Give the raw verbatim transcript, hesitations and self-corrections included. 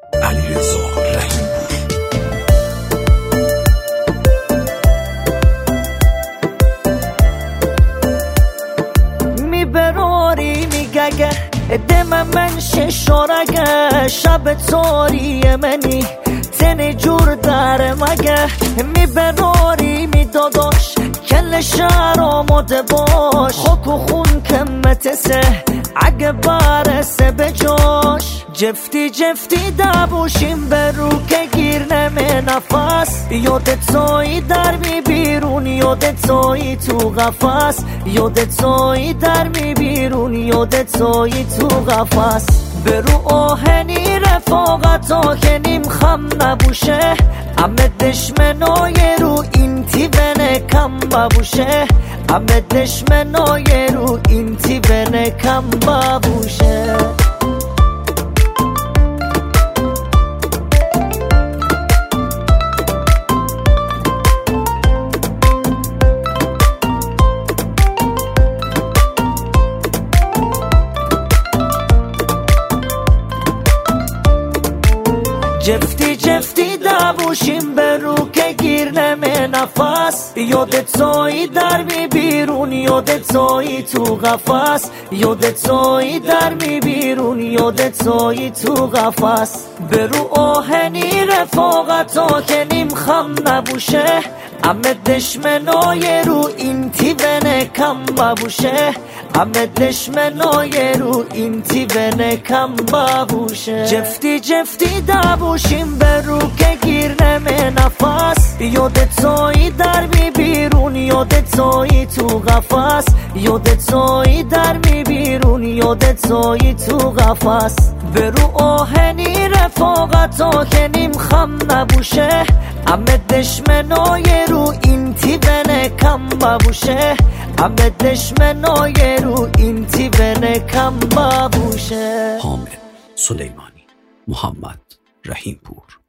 علیرضا رحیمی. میبراری میگه دم من ششارگه شب توری منی تن جور در مگه میبراری میداداش کل شهر آماده باش خاک و خون کمتسه اگه برسه به جاش جفتی جفتی دبوشیم برو که گیر نمه نفس یادت توی در می بیرون یادت توی تو قفس یادت توی در می بیرون یادت توی تو قفس برو آهنی رفاقت آهنیم خم نبوشه همه دشمنای رو این تیونه کم ببوشه همه دشمنای رو این تیونه کم ببوشه جفتی جفتی دبوشیم برو که گیر نمه نفس یادت توی در می بیرون یادت توی تو قفس یادت توی در می بیرون یادت توی تو قفس برو آهنی رفاقت آهنیم خم نبوشه همه دشمنای رو این تیونه کم ببوشه همه دشمنای رو این تیونه کم ببوشه جفتی جفتی دبوشیم برو که گیر نمه نفس یادت توی در می بیرون یادت توی تو قفس یادت توی در می بیرون یادت توی تو قفس برو آهنی رفاقت آهنیم خم نبوشه همه دشمنای رو این تیونه کم ببوشه همه دشمنای رو این تیونه کم ببوشه. حامد سلیمانی، محمد رحیم پور.